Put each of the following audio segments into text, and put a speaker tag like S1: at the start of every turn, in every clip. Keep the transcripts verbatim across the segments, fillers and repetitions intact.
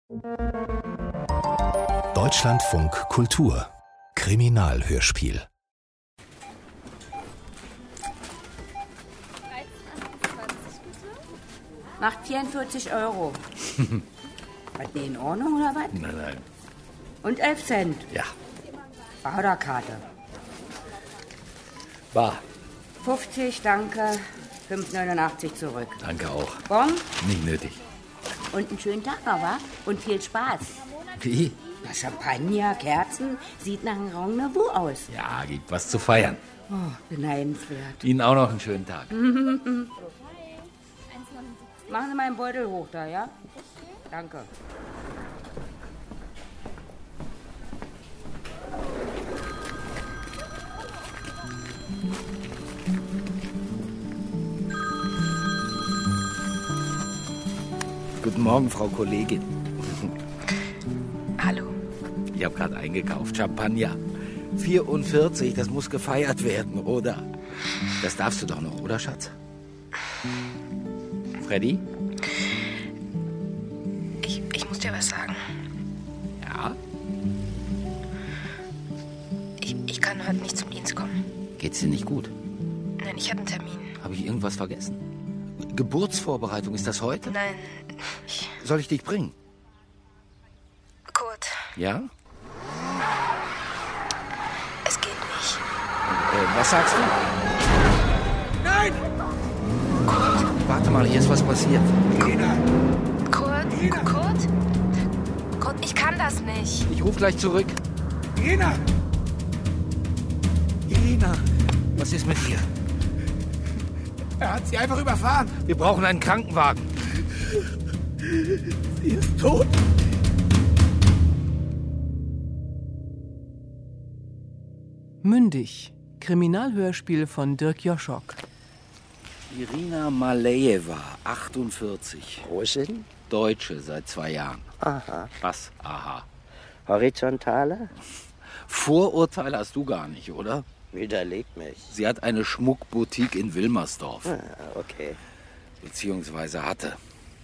S1: Deutschlandfunk Kultur Kriminalhörspiel.
S2: Macht vierundvierzig Euro. Hat die in Ordnung oder was?
S3: Nein, nein.
S2: Und elf Cent.
S3: Ja.
S2: Bar oder Karte?
S3: Bar.
S2: fünfzig, danke. fünf neunundachtzig zurück.
S3: Danke auch.
S2: Bon?
S3: Nicht nötig.
S2: Und einen schönen Tag noch, wa? Und viel Spaß.
S3: Wie?
S2: Na, Champagner, Kerzen, sieht nach einem Rendezvous aus.
S3: Ja, gibt was zu feiern.
S2: Oh, beneidenswert.
S3: Ihnen auch noch einen schönen Tag.
S2: Machen Sie meinen Beutel hoch da, ja? Danke.
S3: Guten Morgen, Frau Kollegin.
S4: Hallo.
S3: Ich habe gerade eingekauft. Champagner. vierundvierzig, das muss gefeiert werden, oder? Das darfst du doch noch, oder, Schatz? Freddy?
S4: Ich, ich muss dir was sagen.
S3: Ja?
S4: Ich, ich kann heute nicht zum Dienst kommen.
S3: Geht's dir nicht gut?
S4: Nein, ich habe einen Termin.
S3: Habe ich irgendwas vergessen? Geburtsvorbereitung, ist das heute?
S4: Nein, ich...
S3: Soll ich dich bringen?
S4: Kurt,
S3: Ja?
S4: es geht nicht.
S3: Äh, was sagst du? Nein!
S4: Kurt,
S3: Warte mal, hier ist was passiert.
S4: Kurt, Kurt? Kurt, ich kann das nicht.
S3: Ich rufe gleich zurück.
S5: Irina!
S3: Irina, was ist mit dir?
S5: Er hat sie einfach überfahren.
S3: Wir brauchen einen Krankenwagen.
S5: Sie ist tot.
S6: Mündig. Kriminalhörspiel von Dirk Joschok.
S3: Irina Malejeva, achtundvierzig.
S7: Russin?
S3: Deutsche, seit zwei Jahren.
S7: Aha.
S3: Was? Aha.
S7: Horizontale?
S3: Vorurteile hast du gar nicht, oder?
S7: Widerlegt mich.
S3: Sie hat eine Schmuckboutique in Wilmersdorf.
S7: Ah, okay.
S3: Beziehungsweise hatte.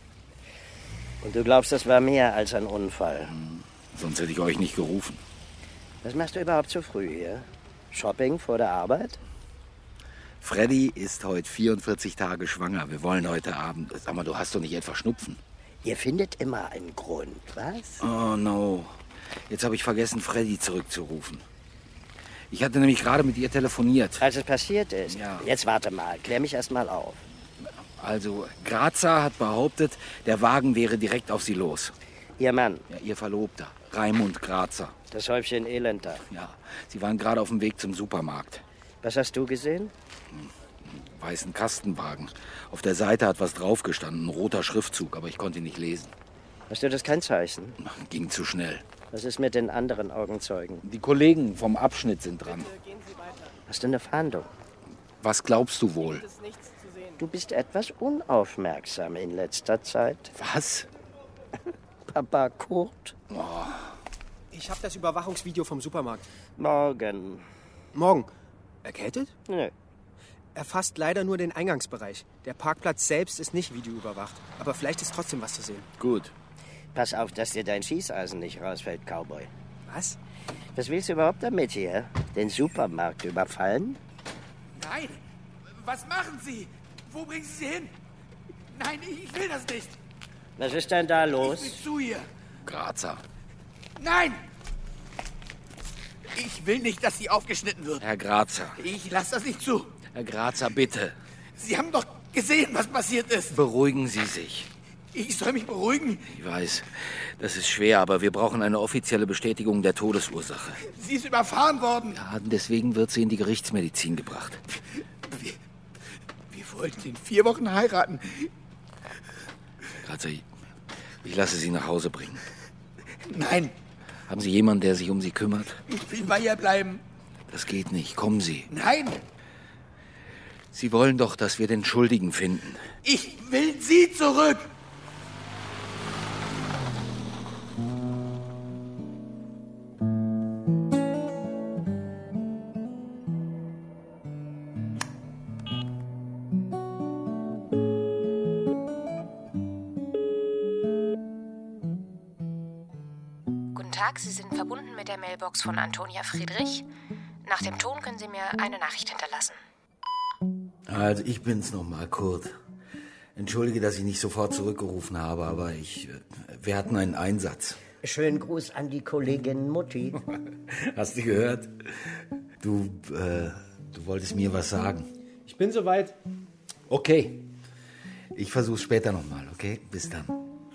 S7: Und du glaubst, das war mehr als ein Unfall?
S3: Sonst hätte ich euch nicht gerufen.
S7: Was machst du überhaupt so früh hier? Shopping vor der Arbeit?
S3: Freddy ist heute vierundvierzig Tage schwanger. Wir wollen heute Abend... Sag mal, du hast doch nicht etwa Schnupfen?
S7: Ihr findet immer einen Grund, was?
S3: Oh, no. Jetzt habe ich vergessen, Freddy zurückzurufen. Ich hatte nämlich gerade mit ihr telefoniert.
S7: Als es passiert ist?
S3: Ja.
S7: Jetzt warte mal, klär mich erst mal auf.
S3: Also, Grazer hat behauptet, der Wagen wäre direkt auf sie los.
S7: Ihr Mann,
S3: Ja, ihr Verlobter, Raimund Grazer.
S7: das Häufchen Elend da.
S3: Ja, sie waren gerade auf dem Weg zum Supermarkt.
S7: Was hast du gesehen?
S3: Weißen Kastenwagen. Auf der Seite hat was draufgestanden, ein roter Schriftzug, aber ich konnte ihn nicht lesen.
S7: Hast du das Kennzeichen?
S3: Ging zu schnell.
S7: Was ist mit den anderen Augenzeugen?
S3: Die Kollegen vom Abschnitt sind dran.
S7: Hast du eine Fahndung?
S3: Was glaubst du wohl?
S7: Du bist etwas unaufmerksam in letzter Zeit.
S3: Was?
S7: Papa Kurt?
S5: Ich habe das Überwachungsvideo vom Supermarkt.
S7: Morgen.
S5: Morgen. Erkältet?
S7: Nö.
S5: Er fasst leider nur den Eingangsbereich. Der Parkplatz selbst ist nicht videoüberwacht. Aber vielleicht ist trotzdem was zu sehen.
S3: Gut.
S7: Pass auf, dass dir dein Schießeisen nicht rausfällt, Cowboy.
S5: Was?
S7: Was willst du überhaupt damit hier? Den Supermarkt überfallen?
S5: Nein! Was machen Sie? Wo bringen Sie sie hin? Nein, ich will das nicht.
S7: Was ist denn da
S5: Ich
S7: los?
S5: will zu ihr.
S3: Grazer.
S5: Nein! Ich will nicht, dass sie aufgeschnitten wird.
S3: Herr Grazer.
S5: Ich lasse das nicht zu.
S3: Herr Grazer, bitte.
S5: Sie haben doch gesehen, was passiert ist.
S3: Beruhigen Sie sich.
S5: Ich soll mich beruhigen.
S3: Ich weiß, das ist schwer, aber wir brauchen eine offizielle Bestätigung der Todesursache.
S5: Sie ist überfahren worden.
S3: Ja, deswegen wird sie in die Gerichtsmedizin gebracht.
S5: Wir, wir wollten in vier Wochen heiraten.
S3: Herr Grazer, ich, ich lasse Sie nach Hause bringen.
S5: Nein,
S3: Haben Sie jemanden, der sich um Sie kümmert?
S5: ich will bei ihr bleiben.
S3: Das geht nicht. Kommen Sie.
S5: Nein,
S3: Sie wollen doch, dass wir den Schuldigen finden.
S5: ich will sie zurück.
S4: Tag, Sie sind verbunden mit der Mailbox von Antonia Friedrich. Nach dem Ton können Sie mir eine Nachricht hinterlassen.
S3: Also ich bin's nochmal, Kurt. Entschuldige, dass ich nicht sofort zurückgerufen habe, aber ich, wir hatten einen Einsatz.
S7: Schönen Gruß an die Kollegin Mutti.
S3: Hast du gehört? Du, äh, du wolltest mir was sagen.
S5: Ich bin soweit.
S3: Okay. Ich versuch's später nochmal, okay? Bis dann.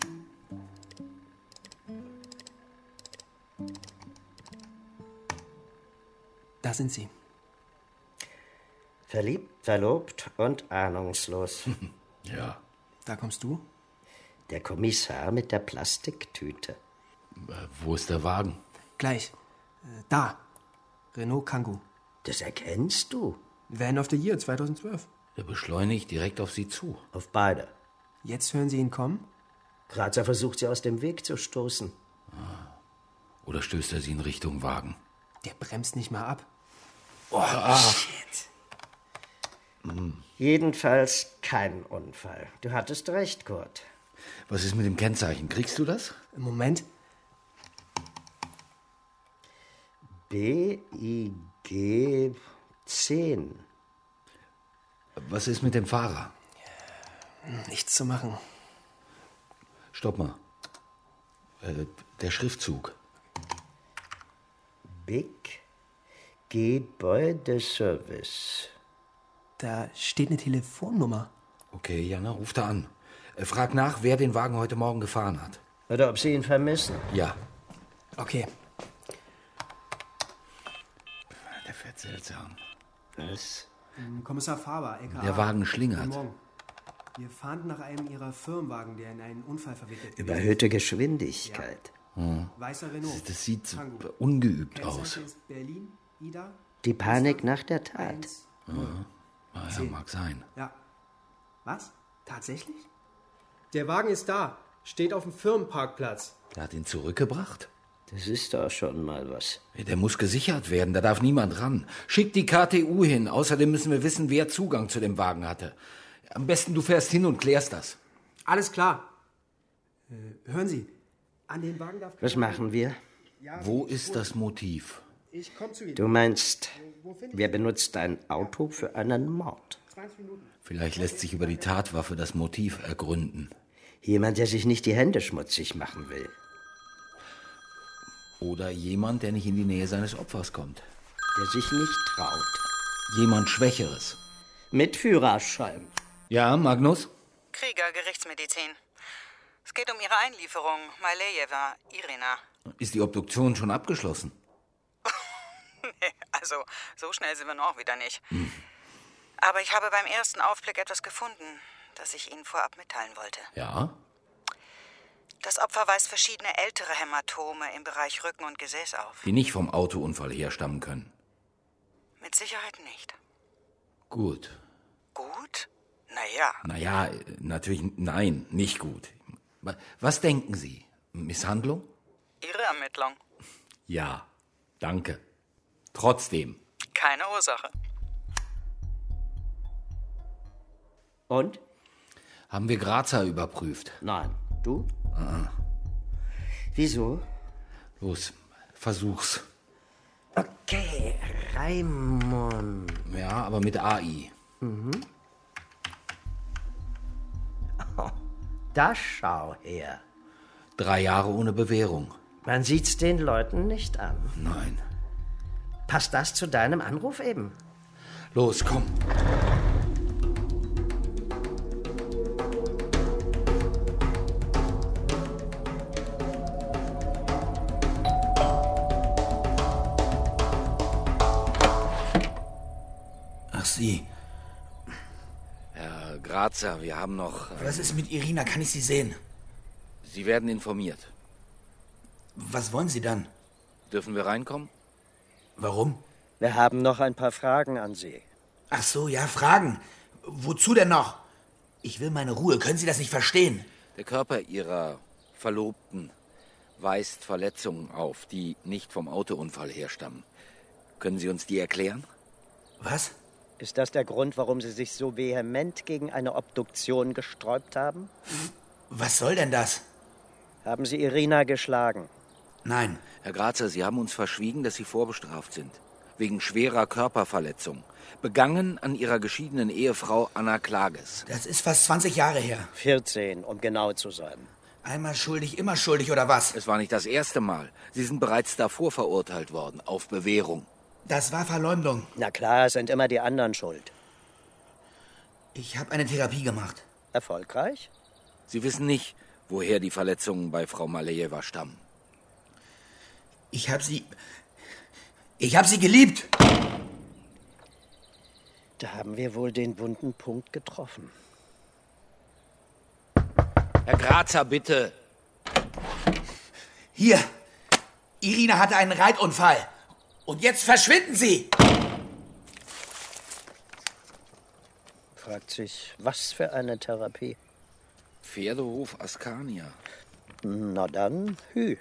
S5: Da sind sie.
S7: Verliebt, verlobt und ahnungslos.
S3: Ja.
S5: Da kommst du?
S7: Der Kommissar mit der Plastiktüte.
S3: Äh, wo ist der Wagen?
S5: Gleich. Äh, da. Renault Kangoo.
S7: Das erkennst du.
S5: Van of the Year zweitausendzwölf.
S3: Der beschleunigt direkt auf sie zu.
S7: Auf beide.
S5: Jetzt hören Sie ihn kommen?
S7: Grazer versucht, sie aus dem Weg zu stoßen.
S3: Oder stößt er sie in Richtung Wagen?
S5: Der bremst nicht mal ab.
S3: Oh, ah.
S5: Shit.
S7: Jedenfalls kein Unfall. Du hattest recht, Kurt.
S3: Was ist mit dem Kennzeichen? Kriegst du das?
S5: Moment.
S7: B I G zehn.
S3: Was ist mit dem Fahrer?
S5: Nichts zu machen.
S3: Stopp mal. Äh, der Schriftzug.
S7: Big Gebäudeservice.
S5: Da steht eine Telefonnummer.
S3: Okay, Jana, ruf da an. Äh, frag nach, wer den Wagen heute Morgen gefahren hat.
S7: Oder ob sie ihn vermissen.
S3: Ja.
S5: Okay.
S3: Der fährt seltsam.
S7: Was?
S5: Ähm, Kommissar Faber, L K A.
S3: Der Wagen schlingert.
S5: Guten Morgen. Wir fahnden nach einem Ihrer Firmenwagen, der in einen Unfall verwickelt gewesen
S7: Überhöhte Geschwindigkeit.
S5: ist. Weißer Renault.
S3: Das sieht so
S5: Kangoo.
S3: ungeübt
S5: Kennzeichen
S3: aus.
S5: ist Berlin, Ida.
S7: Die Panik nach der Tat.
S5: eins.
S3: Ah, ja, mag sein.
S5: Ja. Was? Tatsächlich? Der Wagen ist da. Steht auf dem Firmenparkplatz.
S3: Der hat ihn zurückgebracht?
S7: Das ist doch schon mal was.
S3: Ja, der muss gesichert werden, da darf niemand ran. Schick die K T U hin. Außerdem müssen wir wissen, wer Zugang zu dem Wagen hatte. Am besten du fährst hin und klärst das.
S5: Alles klar. Äh, hören Sie, an den Wagen darf...
S7: Was machen wir?
S5: Ja,
S3: Wo ist das Motiv?
S5: Ich komme zu Ihnen.
S7: Du meinst,
S5: Wo finde ich
S7: wer benutzt dein Auto für einen Mord?
S5: zwanzig Minuten.
S3: Vielleicht lässt sich über die Tatwaffe das Motiv ergründen.
S7: Jemand, der sich nicht die Hände schmutzig machen will.
S3: Oder jemand, der nicht in die Nähe seines Opfers kommt.
S7: Der sich nicht traut.
S3: Jemand Schwächeres.
S7: Mit Führerschein.
S3: Ja, Magnus?
S8: Krieger, Gerichtsmedizin. Es geht um Ihre Einlieferung, Malejeva, Irina.
S3: Ist die Obduktion schon abgeschlossen?
S8: Nee, also, so schnell sind wir noch wieder nicht. Hm. Aber ich habe beim ersten Aufblick etwas gefunden, das ich Ihnen vorab mitteilen wollte.
S3: Ja?
S8: Das Opfer weist verschiedene ältere Hämatome im Bereich Rücken und Gesäß auf.
S3: Die nicht vom Autounfall herstammen können.
S8: Mit Sicherheit nicht.
S3: Gut.
S8: Gut? Naja.
S3: Naja, natürlich nein, nicht gut. Was denken Sie? Misshandlung?
S8: Ihre Ermittlung?
S3: Ja, danke. Trotzdem.
S8: Keine Ursache.
S7: Und?
S3: Haben wir Grazer überprüft?
S7: Nein. Du?
S3: Ah.
S7: Wieso?
S3: Los, versuch's.
S7: Okay, Raimund.
S3: Ja, aber mit A I.
S7: Mhm. Oh, da schau her.
S3: Drei Jahre ohne Bewährung.
S7: Man sieht's den Leuten nicht an.
S3: Nein.
S7: Passt das zu deinem Anruf eben?
S3: Los, komm.
S9: Ach, Sie.
S3: Herr Grazer, wir haben noch...
S9: Ähm, Was ist mit Irina? Kann ich Sie sehen?
S3: Sie werden informiert.
S9: Was wollen Sie dann?
S3: Dürfen wir reinkommen?
S9: Warum?
S7: Wir haben noch ein paar Fragen an Sie.
S9: Ach so, ja, Fragen. Wozu denn noch? Ich will meine Ruhe. Können Sie das nicht verstehen?
S3: Der Körper Ihrer Verlobten weist Verletzungen auf, die nicht vom Autounfall herstammen. Können Sie uns die erklären?
S9: Was?
S7: Ist das der Grund, warum Sie sich so vehement gegen eine Obduktion gesträubt haben?
S9: Was soll denn das?
S7: Haben Sie Irina geschlagen?
S9: Nein.
S3: Herr Grazer, Sie haben uns verschwiegen, dass Sie vorbestraft sind. Wegen schwerer Körperverletzung. Begangen an Ihrer geschiedenen Ehefrau Anna Klages.
S9: Das ist fast zwanzig Jahre her.
S7: vierzehn, um genau zu sein.
S9: Einmal schuldig, immer schuldig, oder was?
S3: Es war nicht das erste Mal. Sie sind bereits davor verurteilt worden, auf Bewährung.
S9: Das war Verleumdung.
S7: Na klar, es sind immer die anderen schuld.
S9: Ich habe eine Therapie gemacht.
S7: Erfolgreich?
S3: Sie wissen nicht, woher die Verletzungen bei Frau Malejewa stammen.
S9: Ich habe sie... Ich habe sie geliebt.
S7: Da haben wir wohl den wunden Punkt getroffen.
S3: Herr Grazer, bitte.
S9: Hier. Irina hatte einen Reitunfall. Und jetzt verschwinden Sie.
S7: Fragt sich, was für eine Therapie?
S3: Pferdehof Askania.
S7: Na dann, hü.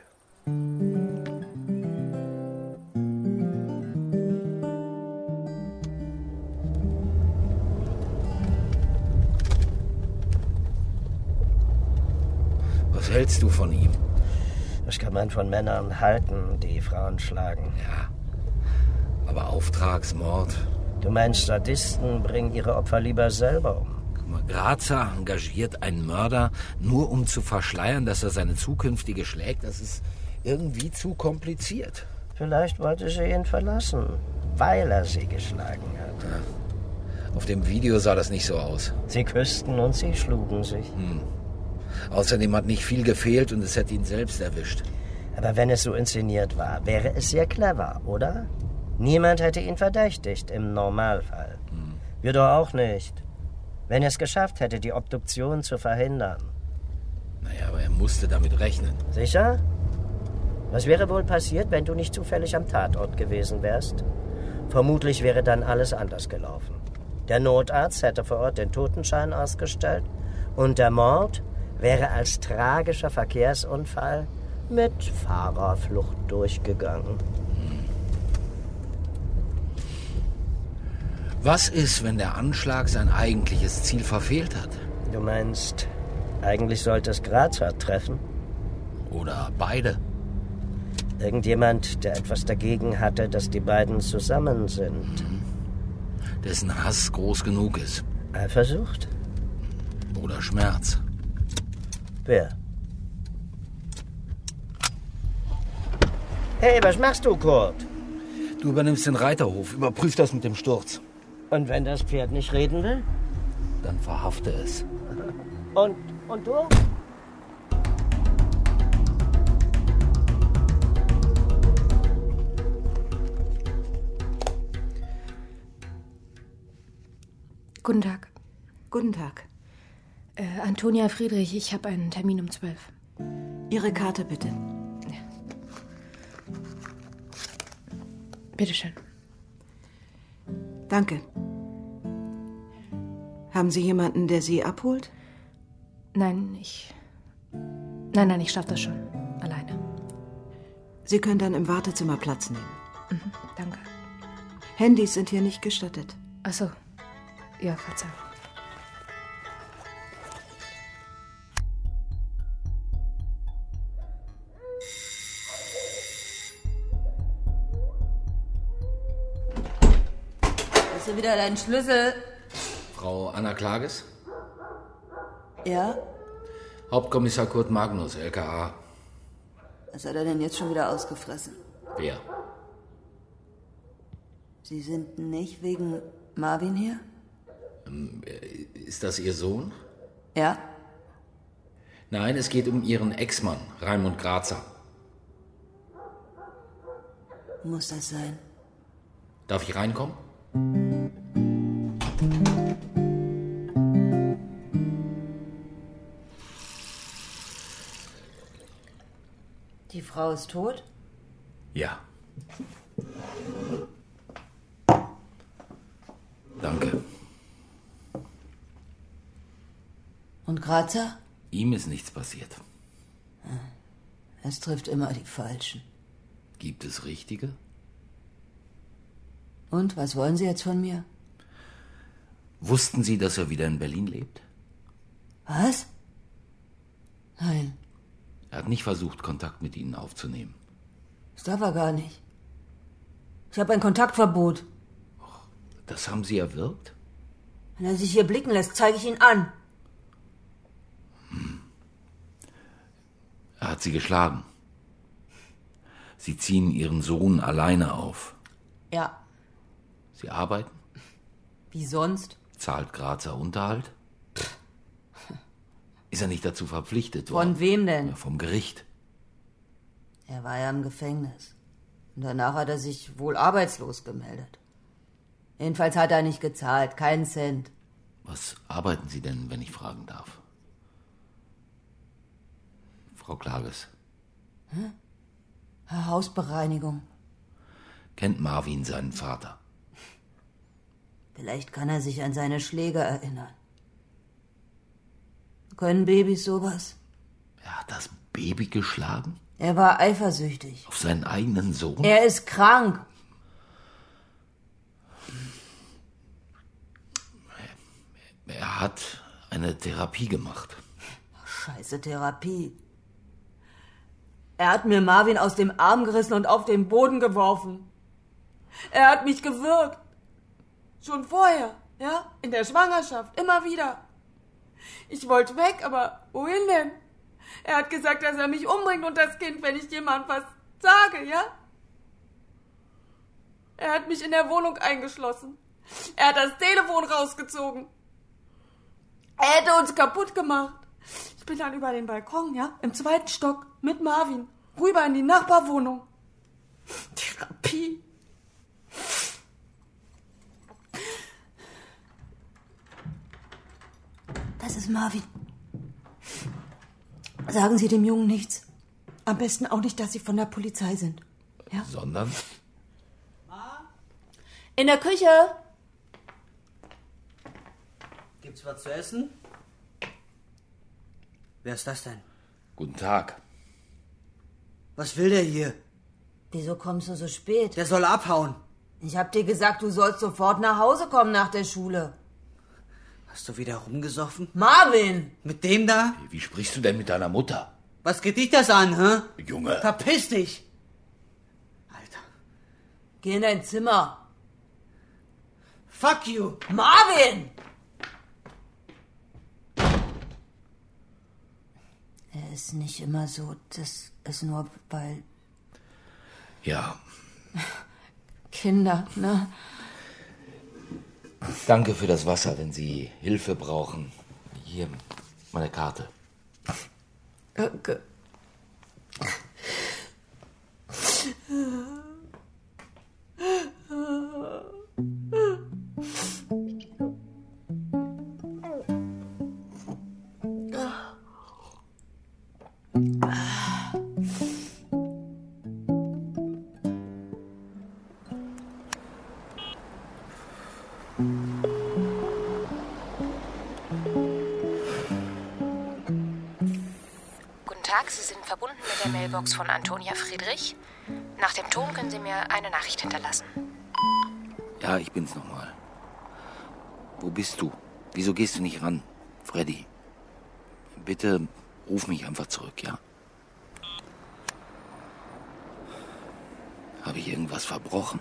S3: Was hältst du von ihm?
S7: Das kann man von Männern halten, die Frauen schlagen.
S3: Ja, aber Auftragsmord.
S7: Du meinst, Sadisten bringen ihre Opfer lieber selber um?
S3: Guck mal, Grazer engagiert einen Mörder, nur um zu verschleiern, dass er seine zukünftige schlägt. Das ist irgendwie zu kompliziert.
S7: Vielleicht wollte sie ihn verlassen, weil er sie geschlagen hat.
S3: Ja. Auf dem Video sah das nicht so aus.
S7: Sie küssten und sie schlugen sich.
S3: Hm. Außerdem hat nicht viel gefehlt und es hätte ihn selbst erwischt.
S7: Aber wenn es so inszeniert war, wäre es sehr clever, oder? Niemand hätte ihn verdächtigt, im Normalfall. Hm. Wir doch auch nicht. Wenn er es geschafft hätte, die Obduktion zu verhindern.
S3: Naja, aber er musste damit rechnen.
S7: Sicher? Was wäre wohl passiert, wenn du nicht zufällig am Tatort gewesen wärst? Vermutlich wäre dann alles anders gelaufen. Der Notarzt hätte vor Ort den Totenschein ausgestellt und der Mord wäre als tragischer Verkehrsunfall mit Fahrerflucht durchgegangen.
S3: Was ist, wenn der Anschlag sein eigentliches Ziel verfehlt hat?
S7: Du meinst, eigentlich sollte es Grazer treffen?
S3: Oder beide?
S7: Irgendjemand, der etwas dagegen hatte, dass die beiden zusammen sind.
S3: Mhm. Dessen Hass groß genug ist.
S7: Eifersucht?
S3: Oder Schmerz.
S7: Wer? Hey, was machst du, Kurt?
S3: Du übernimmst den Reiterhof. Überprüf das mit dem Sturz.
S7: Und wenn das Pferd nicht reden will?
S3: Dann verhafte es.
S7: Und, und du?
S4: Guten Tag.
S10: Guten Tag.
S4: Äh, Antonia Friedrich, ich habe einen Termin um zwölf.
S10: Ihre Karte bitte.
S4: Ja. Bitteschön.
S10: Danke. Haben Sie jemanden, der Sie abholt?
S4: Nein, ich... Nein, nein, ich schaffe das schon. Alleine.
S10: Sie können dann im Wartezimmer Platz nehmen.
S4: Mhm, danke.
S10: Handys sind hier nicht gestattet.
S4: Ach so. Ja, Verzeihung.
S2: Hast du wieder deinen Schlüssel?
S3: Frau Anna Klages?
S2: Ja?
S3: Hauptkommissar Kurt Magnus, L K A.
S2: Was hat er denn jetzt schon wieder ausgefressen?
S3: Wer?
S2: Sie sind nicht wegen Marvin hier?
S3: Ähm, ist das Ihr Sohn?
S2: Ja.
S3: Nein, es geht um Ihren Ex-Mann, Raimund Grazer.
S2: Muss das sein?
S3: Darf ich reinkommen?
S2: Die Frau ist tot?
S3: Ja. Danke.
S2: Und Grazer?
S3: Ihm ist nichts passiert.
S2: Es trifft immer die Falschen.
S3: Gibt es Richtige?
S2: Und, was wollen Sie jetzt von mir?
S3: Wussten Sie, dass er wieder in Berlin lebt?
S2: Was? Nein.
S3: Er hat nicht versucht, Kontakt mit Ihnen aufzunehmen.
S2: Das darf er gar nicht. Ich habe ein Kontaktverbot.
S3: Das haben Sie erwirkt?
S2: Wenn er sich hier blicken lässt, zeige ich ihn an.
S3: Hm. Er hat Sie geschlagen. Sie ziehen Ihren Sohn alleine auf.
S2: Ja.
S3: Sie arbeiten?
S2: Wie sonst?
S3: Zahlt Grazer Unterhalt? Ist er nicht dazu verpflichtet worden?
S2: Von wem denn?
S3: Ja, vom Gericht.
S2: Er war ja im Gefängnis. Und danach hat er sich wohl arbeitslos gemeldet. Jedenfalls hat er nicht gezahlt, keinen Cent.
S3: Was arbeiten Sie denn, wenn ich fragen darf? Frau Klages.
S2: Hä? Hausbereinigung.
S3: Kennt Marvin seinen Vater?
S2: Vielleicht kann er sich an seine Schläge erinnern. Können Babys sowas?
S3: Er hat das Baby geschlagen?
S2: Er war eifersüchtig.
S3: Auf seinen eigenen Sohn?
S2: Er ist krank.
S3: Er hat eine Therapie gemacht.
S2: Scheiße Therapie. Er hat mir Marvin aus dem Arm gerissen und auf den Boden geworfen. Er hat mich gewürgt. Schon vorher, ja? In der Schwangerschaft, immer wieder. Ich wollte weg, aber wohin denn? Er hat gesagt, dass er mich umbringt und das Kind, wenn ich jemand was sage, ja? Er hat mich in der Wohnung eingeschlossen. Er hat das Telefon rausgezogen. Er hätte uns kaputt gemacht. Ich bin dann über den Balkon, ja, im zweiten Stock, mit Marvin, rüber in die Nachbarwohnung. Therapie. Das ist Marvin. Sagen Sie dem Jungen nichts. Am besten auch nicht, dass Sie von der Polizei sind. Ja?
S3: Sondern?
S2: In der Küche.
S11: Gibt's was zu essen? Wer ist das denn?
S3: Guten Tag.
S11: Was will der hier?
S2: Wieso kommst du so spät?
S11: Der soll abhauen.
S2: Ich hab dir gesagt, du sollst sofort nach Hause kommen nach der Schule.
S11: Hast du wieder rumgesoffen?
S2: Marvin!
S11: Mit dem da?
S3: Wie sprichst du denn mit deiner Mutter?
S11: Was geht dich das an, hä?
S3: Junge.
S11: Verpiss dich! Alter.
S2: Geh in dein Zimmer.
S11: Fuck you!
S2: Marvin! Er ist nicht immer so, das ist nur weil...
S3: Ja.
S2: Kinder, ne?
S3: Danke für das Wasser, wenn Sie Hilfe brauchen. Hier, meine Karte.
S2: Danke.
S4: Sie sind verbunden mit der Mailbox von Antonia Friedrich. Nach dem Ton können Sie mir eine Nachricht hinterlassen.
S3: Ja, ich bin's nochmal. Wo bist du? Wieso gehst du nicht ran? Freddy, bitte ruf mich einfach zurück, ja? Habe ich irgendwas verbrochen?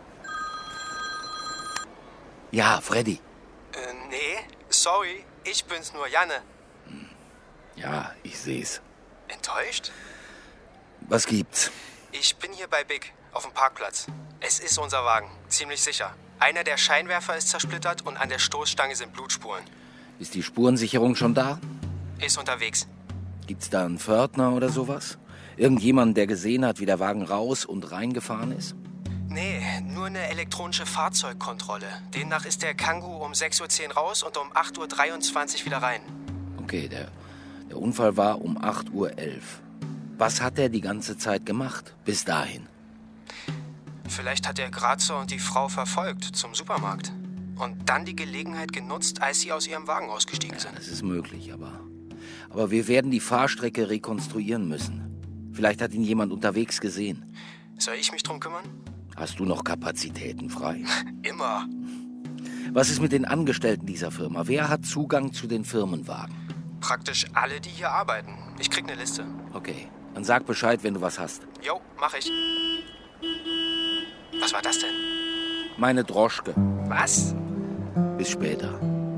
S3: Ja, Freddy.
S12: Äh, nee, sorry, ich bin's nur, Janne.
S3: Ja, ich seh's.
S12: Enttäuscht?
S3: Was gibt's?
S12: Ich bin hier bei Big, auf dem Parkplatz. Es ist unser Wagen, ziemlich sicher. Einer der Scheinwerfer ist zersplittert und an der Stoßstange sind Blutspuren.
S3: Ist die Spurensicherung schon da?
S12: Ist unterwegs.
S3: Gibt's da einen Pförtner oder sowas? Irgendjemand, der gesehen hat, wie der Wagen raus und reingefahren ist?
S12: Nee, nur eine elektronische Fahrzeugkontrolle. Demnach ist der Kangoo um sechs Uhr zehn raus und um acht Uhr dreiundzwanzig wieder rein.
S3: Okay, der, der Unfall war um acht Uhr elf. Was hat er die ganze Zeit gemacht, bis dahin?
S12: Vielleicht hat er Grazer und die Frau verfolgt zum Supermarkt. Und dann die Gelegenheit genutzt, als sie aus ihrem Wagen ausgestiegen sind.
S3: Ja, das ist möglich, aber... Aber wir werden die Fahrstrecke rekonstruieren müssen. Vielleicht hat ihn jemand unterwegs gesehen.
S12: Soll ich mich drum kümmern?
S3: Hast du noch Kapazitäten frei?
S12: Immer.
S3: Was ist mit den Angestellten dieser Firma? Wer hat Zugang zu den Firmenwagen?
S12: Praktisch alle, die hier arbeiten. Ich krieg eine Liste.
S3: Okay. Dann sag Bescheid, wenn du was hast.
S12: Jo, mach ich. Was war das denn?
S3: Meine Droschke.
S12: Was?
S3: Bis später.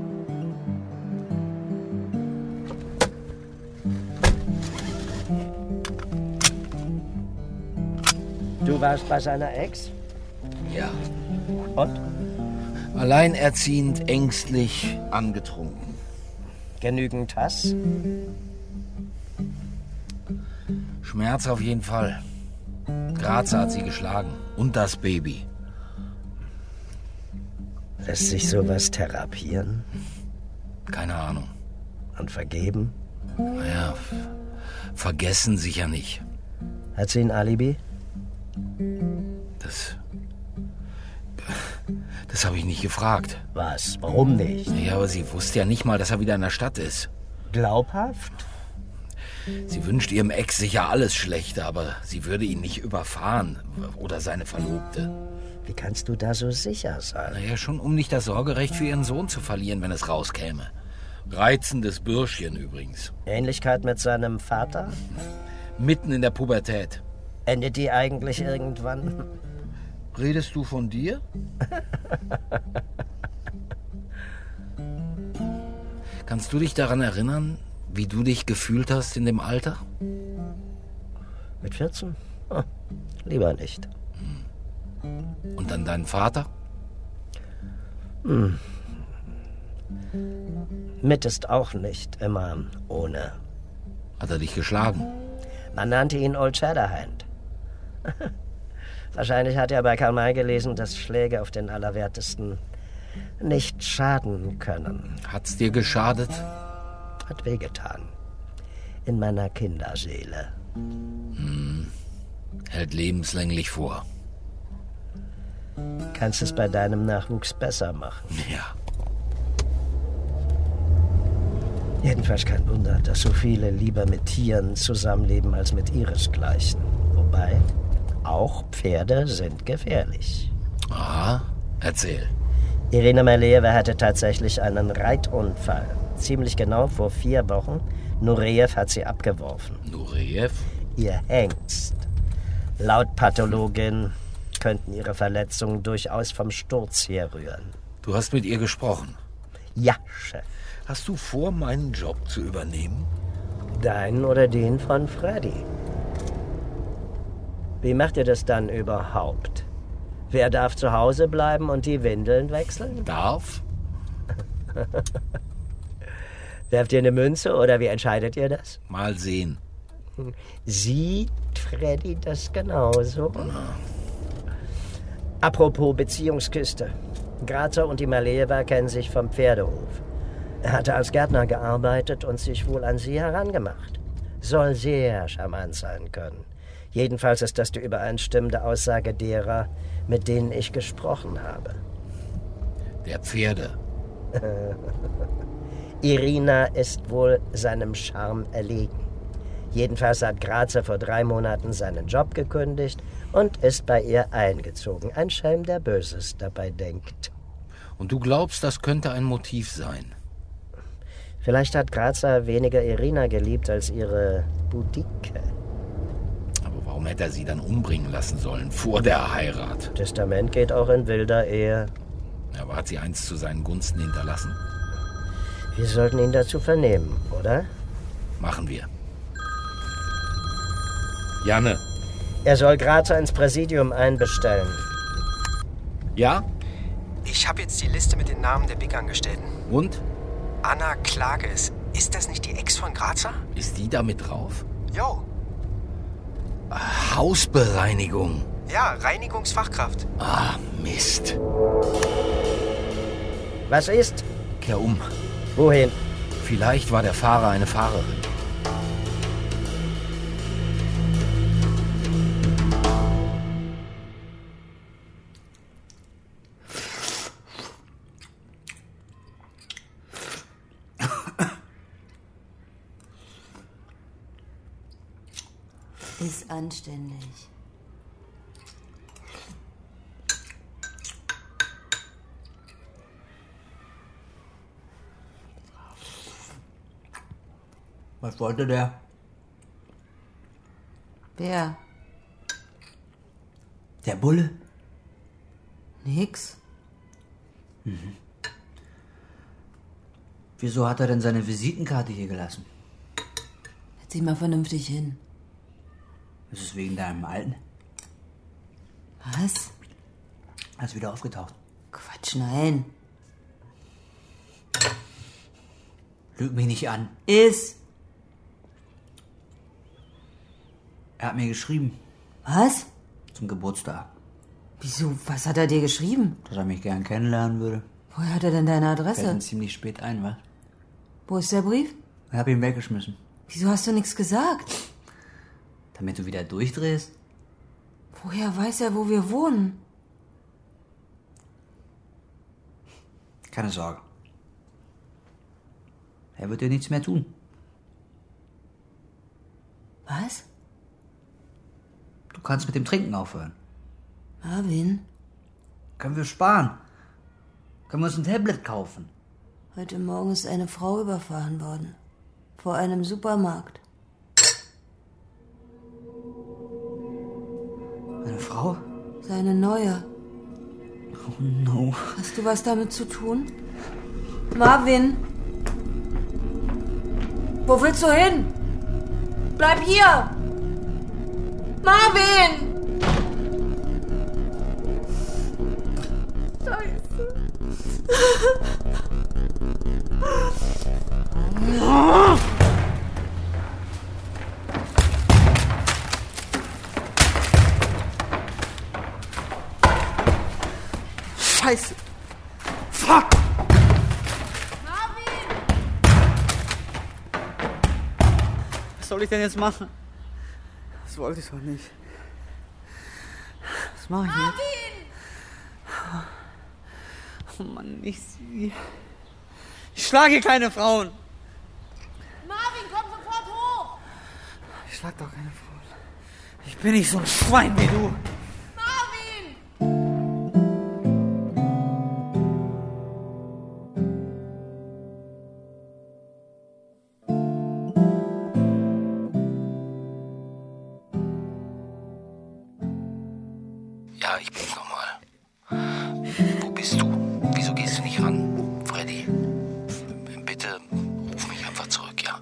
S7: Du warst bei seiner Ex?
S3: Ja.
S7: Und?
S3: Alleinerziehend, ängstlich, angetrunken.
S7: Genügend Hass?
S3: Schmerz auf jeden Fall. Grazer hat sie geschlagen. Und das Baby.
S7: Lässt sich sowas therapieren?
S3: Keine Ahnung.
S7: Und vergeben?
S3: Naja, vergessen sicher nicht.
S7: Hat sie ein Alibi?
S3: Das... Das habe ich nicht gefragt.
S7: Was? Warum nicht?
S3: Ja, aber sie wusste ja nicht mal, dass er wieder in der Stadt ist.
S7: Glaubhaft?
S3: Sie wünscht ihrem Ex sicher alles Schlechte, aber sie würde ihn nicht überfahren. Oder seine Verlobte.
S7: Wie kannst du da so sicher sein?
S3: Naja, schon um nicht das Sorgerecht für ihren Sohn zu verlieren, wenn es rauskäme. Reizendes Bürschchen übrigens.
S7: Ähnlichkeit mit seinem Vater?
S3: Mitten in der Pubertät.
S7: Endet die eigentlich irgendwann?
S3: Redest du von dir? Kannst du dich daran erinnern, wie du dich gefühlt hast in dem Alter?
S7: Mit vierzehn? Oh, lieber nicht.
S3: Und dann dein Vater?
S7: Hm. Mit ist auch nicht immer ohne.
S3: Hat er dich geschlagen?
S7: Man nannte ihn Old Shatterhand. Wahrscheinlich hat er bei Karl May gelesen, dass Schläge auf den Allerwertesten nicht schaden können.
S3: Hat's dir geschadet?
S7: Hat wehgetan. In meiner Kinderseele.
S3: Hm. Hält lebenslänglich vor.
S7: Kannst es bei deinem Nachwuchs besser machen.
S3: Ja.
S7: Jedenfalls kein Wunder, dass so viele lieber mit Tieren zusammenleben als mit ihresgleichen. Wobei, auch Pferde sind gefährlich.
S3: Aha, erzähl.
S7: Irina Meleva hatte tatsächlich einen Reitunfall. Ziemlich genau vor vier Wochen. Nureyev hat sie abgeworfen.
S3: Nureyev?
S7: Ihr Hengst. Laut Pathologin könnten ihre Verletzungen durchaus vom Sturz herrühren.
S3: Du hast mit ihr gesprochen?
S7: Ja, Chef.
S3: Hast du vor, meinen Job zu übernehmen?
S7: Deinen oder den von Freddy? Wie macht ihr das dann überhaupt? Wer darf zu Hause bleiben und die Windeln wechseln?
S3: Darf?
S7: Werft ihr eine Münze oder wie entscheidet ihr das?
S3: Mal sehen.
S7: Sieht Freddy das genauso? Na. Apropos Beziehungskiste. Grazer und die Maleva kennen sich vom Pferdehof. Er hatte als Gärtner gearbeitet und sich wohl an sie herangemacht. Soll sehr charmant sein können. Jedenfalls ist das die übereinstimmende Aussage derer, mit denen ich gesprochen habe.
S3: Der Pferde.
S7: Irina ist wohl seinem Charme erlegen. Jedenfalls hat Grazer vor drei Monaten seinen Job gekündigt und ist bei ihr eingezogen. Ein Schelm, der Böses dabei denkt.
S3: Und du glaubst, das könnte ein Motiv sein?
S7: Vielleicht hat Grazer weniger Irina geliebt als ihre Boudicque.
S3: Aber warum hätte er sie dann umbringen lassen sollen, vor der Heirat?
S7: Testament geht auch in wilder Ehe.
S3: Aber hat sie eins zu seinen Gunsten hinterlassen?
S7: Wir sollten ihn dazu vernehmen, oder?
S3: Machen wir. Janne.
S7: Er soll Grazer ins Präsidium einbestellen.
S3: Ja?
S12: Ich habe jetzt die Liste mit den Namen der Big-Angestellten.
S3: Und?
S12: Anna Klages. Ist das nicht die Ex von Grazer?
S3: Ist die da mit drauf?
S12: Jo.
S3: Hausbereinigung.
S12: Ja, Reinigungsfachkraft.
S3: Ah, Mist.
S7: Was ist?
S3: Kehr um.
S7: Wohin?
S3: Vielleicht war der Fahrer eine Fahrerin.
S2: Ist anständig.
S11: Was wollte der?
S2: Wer?
S11: Der Bulle?
S2: Nix.
S11: Mhm. Wieso hat er denn seine Visitenkarte hier gelassen?
S2: Setz dich mal vernünftig hin.
S11: Ist es wegen deinem Alten?
S2: Was?
S11: Er ist wieder aufgetaucht.
S2: Quatsch, nein.
S11: Lüg mich nicht an.
S2: Ist.
S11: Er hat mir geschrieben.
S2: Was?
S11: Zum Geburtstag.
S2: Wieso? Was hat er dir geschrieben?
S11: Dass er mich gern kennenlernen würde.
S2: Woher hat er denn deine
S11: Fällt
S2: Adresse?
S11: ihm ziemlich spät ein, was?
S2: Wo ist der Brief?
S11: Ich hab ihn weggeschmissen.
S2: Wieso hast du nichts gesagt?
S11: Damit du wieder durchdrehst?
S2: Woher weiß er, wo wir wohnen?
S11: Keine Sorge. Er wird dir nichts mehr tun.
S2: Was?
S11: Du kannst mit dem Trinken aufhören.
S2: Marvin?
S11: Können wir sparen? Können wir uns ein Tablet kaufen?
S2: Heute Morgen ist eine Frau überfahren worden. Vor einem Supermarkt.
S11: Eine Frau?
S2: Seine neue.
S11: Oh no.
S2: Hast du was damit zu tun? Marvin! Wo willst du hin? Bleib hier! Marvin! Scheiße.
S11: Scheiße. Fuck!
S2: Marvin!
S11: Was soll ich denn jetzt machen? Das wollte ich doch nicht. Was mache ich
S2: Marvin!
S11: jetzt? Oh Mann, nicht sie. Ich schlage keine Frauen.
S2: Marvin, komm sofort hoch!
S11: Ich schlag doch keine Frauen. Ich bin nicht so ein Schwein wie du.
S3: Ja, ich bin's nochmal. Wo bist du? Wieso gehst du nicht ran, Freddy? Bitte ruf mich einfach zurück, ja?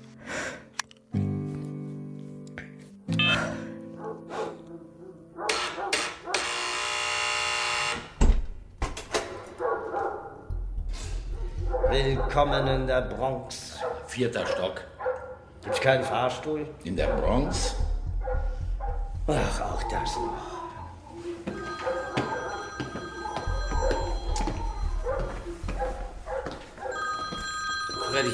S7: Willkommen in der Bronx.
S3: Vierter Stock.
S7: Gibt's keinen Fahrstuhl?
S3: In der Bronx?
S7: Ach, auch das noch.
S3: Freddy.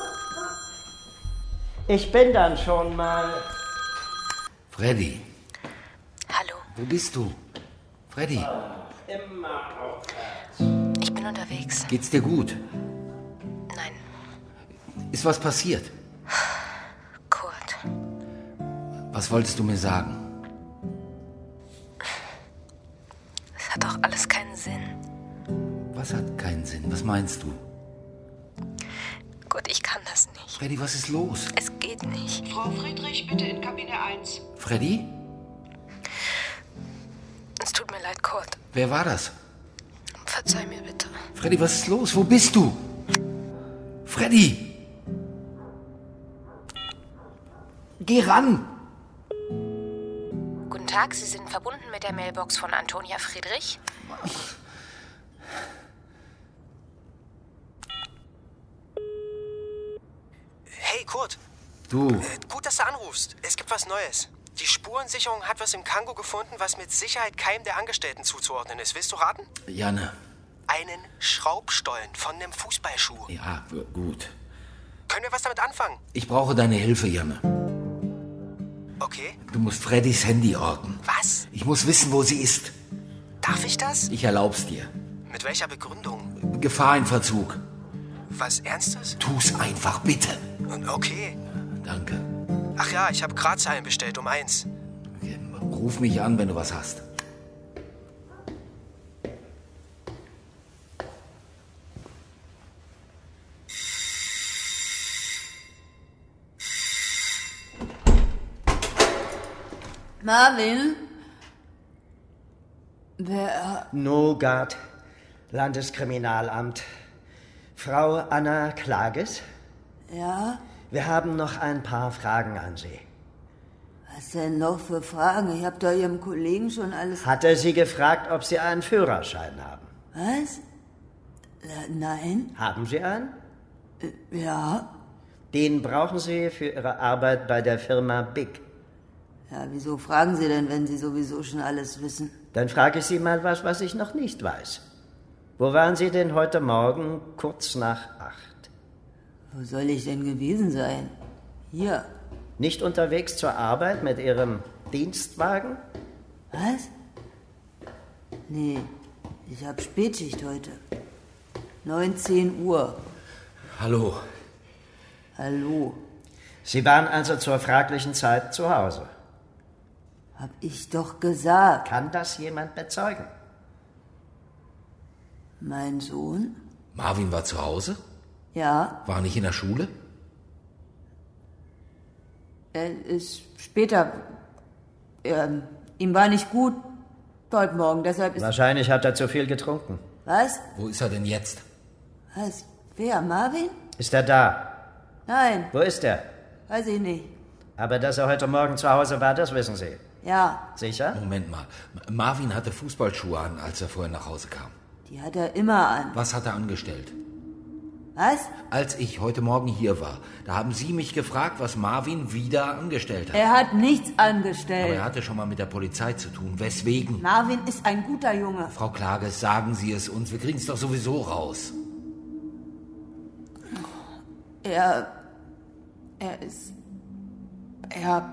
S7: Ich bin dann schon mal.
S3: Freddy.
S4: Hallo.
S3: Wo bist du? Freddy.
S7: Immer
S4: Ich bin unterwegs.
S3: Geht's dir gut?
S4: Nein.
S3: Ist was passiert?
S4: Kurt.
S3: Was wolltest du mir sagen?
S4: Es hat doch alles keinen Sinn.
S3: Was hat keinen Sinn? Was meinst du?
S4: Gut, ich kann das nicht.
S3: Freddy, was ist los?
S4: Es geht nicht.
S10: Frau Friedrich, bitte in Kabine eins.
S3: Freddy?
S4: Es tut mir leid, Kurt.
S3: Wer war das?
S4: Verzeih mir bitte.
S3: Freddy, was ist los? Wo bist du? Freddy! Geh ran!
S4: Guten Tag, Sie sind verbunden mit der Mailbox von Antonia Friedrich.
S12: Hey, Kurt.
S3: Du.
S12: Äh, gut, dass du anrufst. Es gibt was Neues. Die Spurensicherung hat was im Kango gefunden, was mit Sicherheit keinem der Angestellten zuzuordnen ist. Willst du raten?
S3: Janne.
S12: Einen Schraubstollen von einem Fußballschuh.
S3: Ja, gut.
S12: Können wir was damit anfangen?
S3: Ich brauche deine Hilfe, Janne.
S12: Okay.
S3: Du musst Freddys Handy orten.
S12: Was?
S3: Ich muss wissen, wo sie ist.
S12: Darf ich das?
S3: Ich erlaub's dir.
S12: Mit welcher Begründung?
S3: Gefahr in Verzug.
S12: Was Ernstes?
S3: Tu's einfach, bitte.
S12: Okay.
S3: Danke.
S12: Ach ja, ich habe Grazeilen bestellt um eins.
S3: Okay, ruf mich an, wenn du was hast.
S2: Marvin? Wer...
S7: Nogat, Landeskriminalamt. Frau Anna Klages?
S2: Ja?
S7: Wir haben noch ein paar Fragen an Sie.
S2: Was denn noch für Fragen? Ich habe doch Ihrem Kollegen schon alles...
S7: Hat er Sie gefragt, ob Sie einen Führerschein haben?
S2: Was? Äh, nein.
S7: Haben Sie einen?
S2: Äh, ja.
S7: Den brauchen Sie für Ihre Arbeit bei der Firma Big.
S2: Ja, wieso fragen Sie denn, wenn Sie sowieso schon alles wissen?
S7: Dann frage ich Sie mal was, was ich noch nicht weiß. Wo waren Sie denn heute Morgen kurz nach acht?
S2: Wo soll ich denn gewesen sein? Hier.
S7: Nicht unterwegs zur Arbeit mit Ihrem Dienstwagen?
S2: Was? Nee, ich habe Spätschicht heute. neunzehn Uhr.
S3: Hallo.
S2: Hallo.
S7: Sie waren also zur fraglichen Zeit zu Hause.
S2: Hab ich doch gesagt.
S7: Kann das jemand bezeugen?
S2: Mein Sohn?
S3: Marvin war zu Hause?
S2: Ja.
S3: War nicht in der Schule?
S2: Er ist später... Er, ihm war nicht gut heute Morgen, deshalb ist...
S7: Wahrscheinlich hat er zu viel getrunken.
S2: Was?
S3: Wo ist er denn jetzt?
S2: Was? Wer? Marvin?
S7: Ist er da?
S2: Nein.
S7: Wo ist er?
S2: Weiß ich nicht.
S7: Aber dass er heute Morgen zu Hause war, das wissen Sie.
S2: Ja.
S7: Sicher?
S3: Moment mal. Marvin hatte Fußballschuhe an, als er vorher nach Hause kam.
S2: Die hat er immer an.
S3: Was hat er angestellt?
S2: Was?
S3: Als ich heute Morgen hier war, da haben Sie mich gefragt, was Marvin wieder angestellt hat.
S2: Er hat nichts angestellt.
S3: Aber er hatte schon mal mit der Polizei zu tun. Weswegen?
S2: Marvin ist ein guter Junge.
S3: Frau Klages, sagen Sie es uns. Wir kriegen es doch sowieso raus.
S2: Er... Er ist... Er...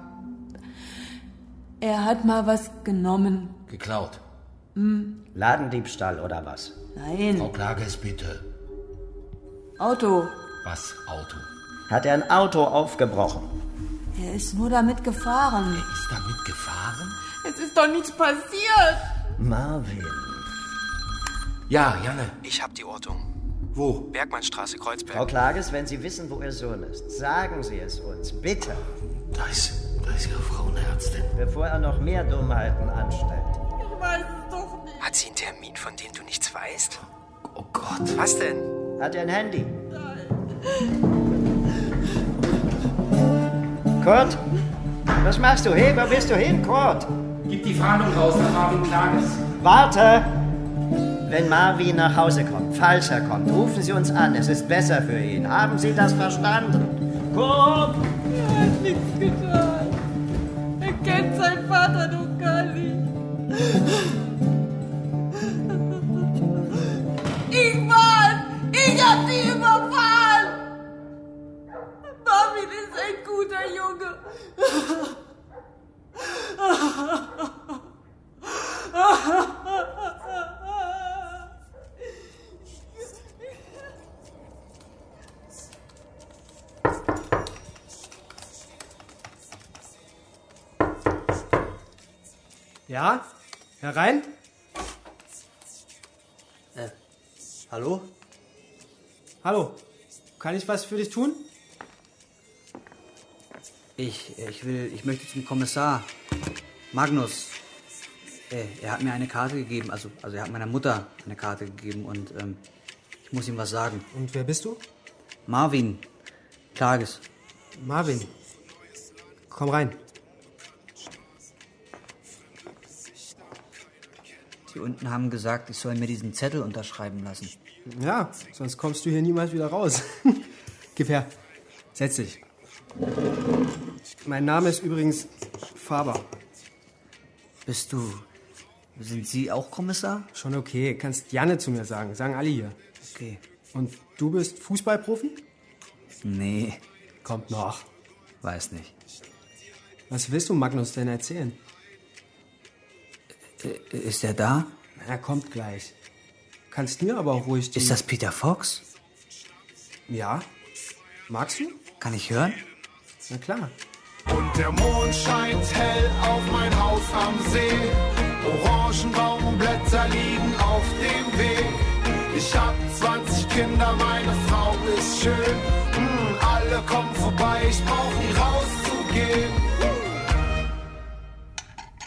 S2: Er hat mal was genommen.
S3: Geklaut?
S2: Hm.
S7: Ladendiebstahl oder was?
S2: Nein.
S3: Frau Klages, bitte.
S2: Auto.
S3: Was Auto?
S7: Hat er ein Auto aufgebrochen?
S2: Er ist nur damit gefahren.
S3: Er ist damit gefahren?
S2: Es ist doch nichts passiert.
S7: Marvin.
S3: Ja, Janne.
S12: Ich hab die Ortung.
S3: Wo?
S12: Bergmannstraße, Kreuzberg.
S7: Frau Klages, wenn Sie wissen, wo Ihr Sohn ist, sagen Sie es uns, bitte.
S3: Da ist, da ist Ihre Frauenärztin.
S7: Bevor er noch mehr Dummheiten anstellt.
S2: Ich weiß es doch nicht.
S12: Hat sie einen Termin, von dem du nichts weißt?
S3: Oh Gott.
S12: Was denn?
S7: Hat er ein Handy?
S2: Nein.
S7: Kurt? Was machst du? Hey, wo bist du hin, Kurt?
S13: Gib die Fahndung raus nach Marvin Klages.
S7: Warte! Wenn Marvin nach Hause kommt, falls er kommt, rufen Sie uns an. Es ist besser für ihn. Haben Sie das verstanden? Kurt!
S2: Er hat nichts getan. Er kennt seinen Vater doch gar nicht. Ich war's! Ich hab sie überfahren! Marvin ist ein guter Junge.
S5: Ja? Herein?
S11: Äh, hallo?
S5: Hallo. Kann ich was für dich tun?
S11: Ich, ich will, ich möchte zum Kommissar. Magnus. Äh, er hat mir eine Karte gegeben, also, also er hat meiner Mutter eine Karte gegeben und ähm, ich muss ihm was sagen.
S5: Und wer bist du?
S11: Marvin Klages.
S5: Marvin. Komm rein.
S11: Die unten haben gesagt, ich soll mir diesen Zettel unterschreiben lassen.
S5: Ja, sonst kommst du hier niemals wieder raus. Gib her. Setz dich. Mein Name ist übrigens Faber.
S11: Bist du... Sind Sie auch Kommissar?
S5: Schon okay. Kannst Janne zu mir sagen. Sagen alle hier.
S11: Okay.
S5: Und du bist Fußballprofi?
S11: Nee.
S5: Kommt noch.
S11: Weiß nicht.
S5: Was willst du Magnus denn erzählen?
S11: Ist er da?
S5: Er kommt gleich. Kannst mir aber auch ruhig...
S11: Ist das Peter Fox?
S5: Ja. Magst du?
S11: Kann ich hören?
S5: Na klar.
S14: Und der Mond scheint hell auf mein Haus am See. Orangenbaumblätter liegen auf dem Weg. Ich hab zwanzig Kinder, meine Frau ist schön. Hm, alle kommen vorbei, ich brauch nie rauszugehen.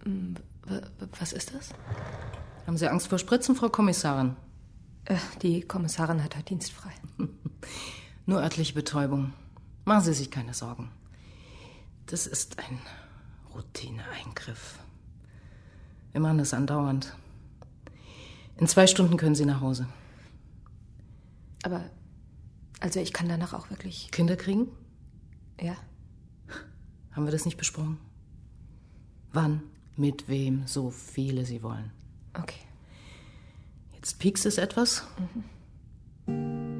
S15: Was ist das? Haben Sie Angst vor Spritzen, Frau Kommissarin?
S4: Äh, die Kommissarin hat heute dienstfrei.
S15: Nur örtliche Betäubung. Machen Sie sich keine Sorgen. Das ist ein Routineeingriff. Wir machen das andauernd. In zwei Stunden können Sie nach Hause.
S4: Aber, also ich kann danach auch wirklich...
S15: Kinder kriegen?
S4: Ja.
S15: Haben wir das nicht besprochen? Wann, mit wem, so viele Sie wollen.
S4: Okay.
S15: Jetzt piekst es etwas.
S4: Mhm.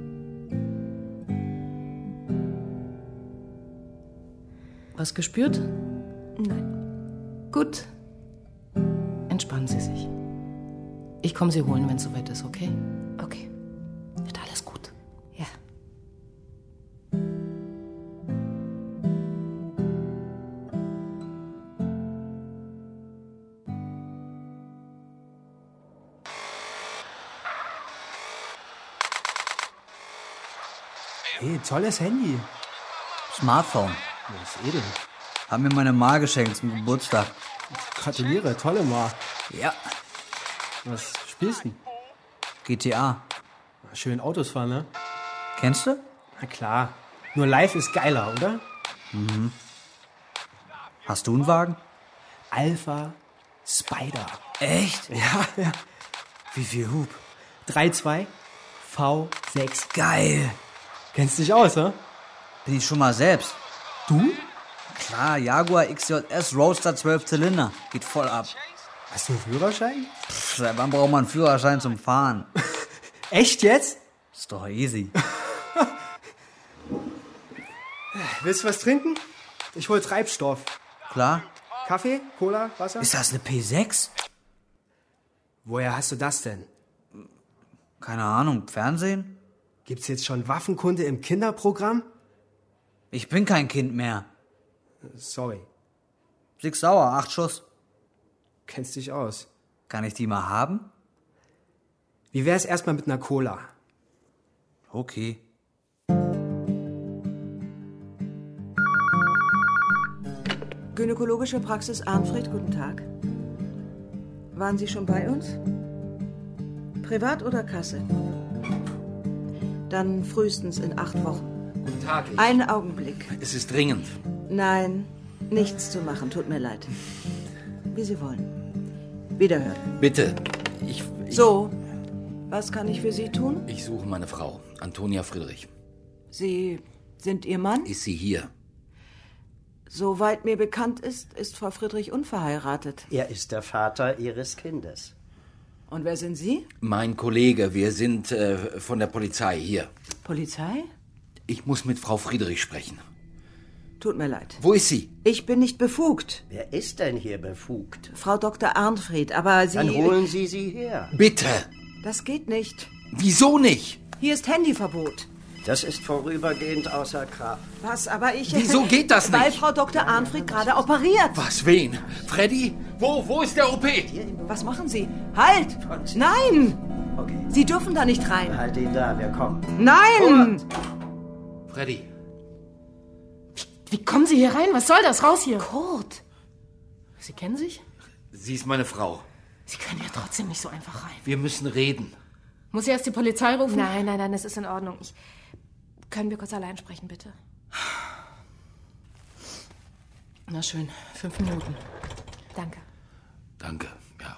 S15: Was gespürt?
S4: Nein.
S15: Gut. Entspannen Sie sich. Ich komme Sie holen, wenn es soweit ist, okay?
S4: Okay.
S15: Wird alles gut.
S4: Ja.
S5: Hey, tolles Handy.
S11: Smartphone.
S5: Das ist edel.
S11: Hat mir meine Ma geschenkt zum Geburtstag.
S5: Gratuliere, tolle Ma.
S11: Ja.
S5: Was spielst du?
S11: G T A.
S5: Schön Autos fahren, ne?
S11: Kennst du?
S5: Na klar. Nur live ist geiler, oder?
S11: Mhm. Hast du einen Wagen?
S5: Alpha Spider.
S11: Echt?
S5: Ja, ja.
S11: Wie viel Hub?
S5: drei Komma zwei V sechs.
S11: Geil.
S5: Kennst dich aus, ne?
S11: Bin ich schon mal selbst.
S5: Du?
S11: Klar, Jaguar X J S Roadster zwölf Zylinder. Geht voll ab.
S5: Hast du einen Führerschein?
S11: Pff, seit wann braucht man einen Führerschein zum Fahren?
S5: Echt jetzt?
S11: Ist doch easy.
S5: Willst du was trinken? Ich hol Treibstoff.
S11: Klar.
S5: Kaffee, Cola, Wasser?
S11: Ist das eine P sechs?
S5: Woher hast du das denn?
S11: Keine Ahnung, Fernsehen?
S5: Gibt's jetzt schon Waffenkunde im Kinderprogramm?
S11: Ich bin kein Kind mehr.
S5: Sorry.
S11: Six Sauer, acht Schuss.
S5: Kennst dich aus.
S11: Kann ich die mal haben?
S5: Wie wär's erstmal mit einer Cola?
S11: Okay.
S2: Gynäkologische Praxis Arnfried, guten Tag. Waren Sie schon bei uns? Privat oder Kasse? Dann frühestens in acht Wochen.
S3: Guten Tag. Ich,
S2: Einen Augenblick.
S3: Es ist dringend.
S2: Nein, nichts zu machen, tut mir leid. Wie Sie wollen. Wiederhören.
S3: Bitte. Ich, ich,
S2: So, was kann ich für Sie tun?
S3: Ich suche meine Frau, Antonia Friedrich.
S2: Sie sind Ihr Mann?
S3: Ist sie hier?
S2: Soweit mir bekannt ist, ist Frau Friedrich unverheiratet.
S7: Er ist der Vater Ihres Kindes.
S2: Und wer sind Sie?
S3: Mein Kollege, wir sind äh, von der Polizei hier.
S2: Polizei?
S3: Ich muss mit Frau Friedrich sprechen.
S2: Tut mir leid.
S3: Wo ist sie?
S2: Ich bin nicht befugt.
S7: Wer ist denn hier befugt?
S2: Frau Doktor Arnfried, aber Sie...
S7: Dann holen Sie sie her.
S3: Bitte!
S2: Das geht nicht.
S3: Wieso nicht?
S2: Hier ist Handyverbot.
S7: Das ist vorübergehend außer Kraft.
S2: Was, aber ich...
S3: Wieso geht das nicht?
S2: Weil Frau Doktor Arnfried gerade operiert.
S3: Was, wen? Freddy? Wo, wo ist der O P?
S2: Was machen Sie? Halt! Nein!
S7: Okay.
S2: Sie dürfen da nicht rein.
S7: Halt ihn da, wir kommen.
S2: Nein!
S3: Freddy.
S15: Wie kommen Sie hier rein? Was soll das? Raus hier!
S2: Kurt!
S15: Sie kennen sich?
S3: Sie ist meine Frau.
S15: Sie können ja trotzdem nicht so einfach rein.
S3: Wir müssen reden.
S15: Muss ich erst die Polizei rufen?
S4: Nein, nein, nein, das ist in Ordnung. Ich, können wir kurz allein sprechen, bitte?
S15: Na schön, fünf Minuten.
S4: Danke.
S3: Danke, ja.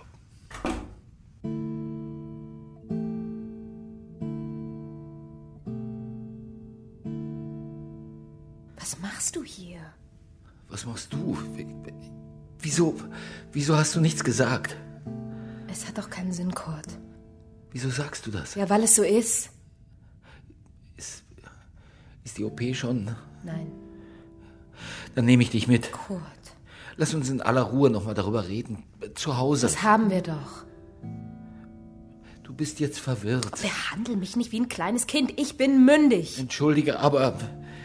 S4: Was machst du hier?
S3: Was machst du? Wieso, wieso hast du nichts gesagt?
S4: Es hat doch keinen Sinn, Kurt.
S3: Wieso sagst du das?
S4: Ja, weil es so ist.
S3: Ist, ist die O P schon?
S4: Nein.
S3: Dann nehme ich dich mit.
S4: Kurt.
S3: Lass uns in aller Ruhe nochmal darüber reden. Zu Hause.
S4: Das haben wir doch.
S3: Du bist jetzt verwirrt.
S4: Behandle mich nicht wie ein kleines Kind. Ich bin mündig.
S3: Entschuldige, aber...